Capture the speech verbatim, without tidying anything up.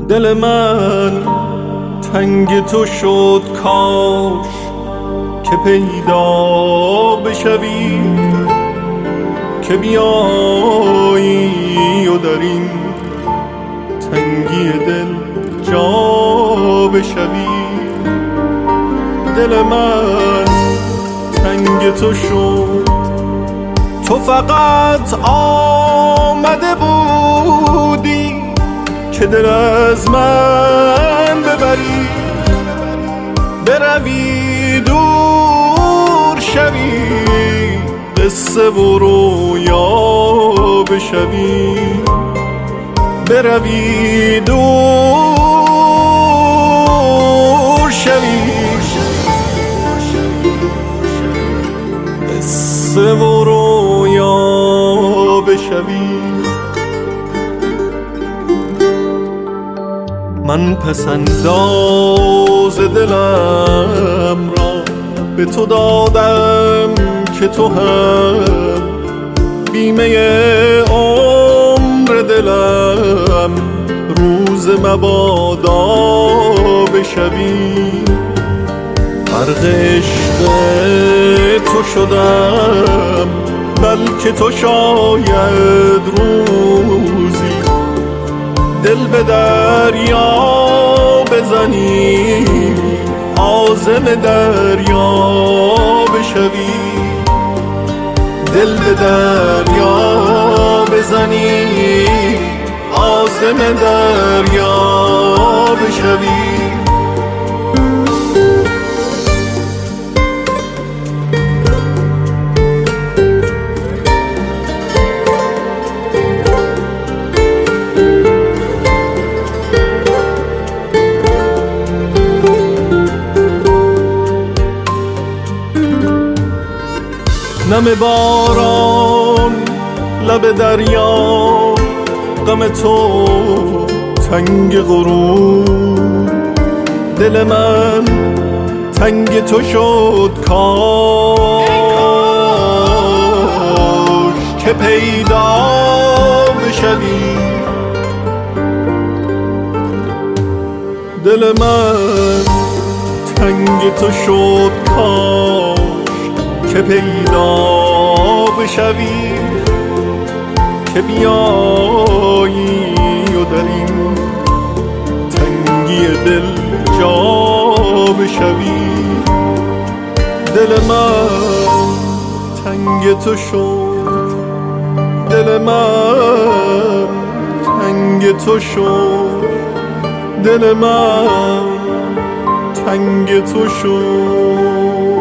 دل من تنگ تو شد کاش که پیدا بشوی، که بیایی و در این تنگی دل جا بشوی. دل من تنگ تو شد، تو فقط آمده بودی که دل از من ببری، بروی دور شوی، قصه و رویا بشوی، بروی دور شوی، قصه و رویا بشوی. من پسنداز دلم را به تو دادم که تو هم بیمه عمر دلم روز مبادا بشوی. غرق عشق تو شدم، بلکه تو شاید روزی دل به دریا بزنی، عازم دریا بشوی، دل به دریا بزنی، عازم دریا بشوی. نم باران لب دریا، غم تو تنگ غروب، دل من تنگ تو شد کاش که پیدا بشوی. دل من تنگ تو شد کاش که پیدا بشوی، که بیایی و در این تنگی دل جا بشوی. دل من تنگ تو شد، دل من تنگ تو شد، دل من تنگ تو شد.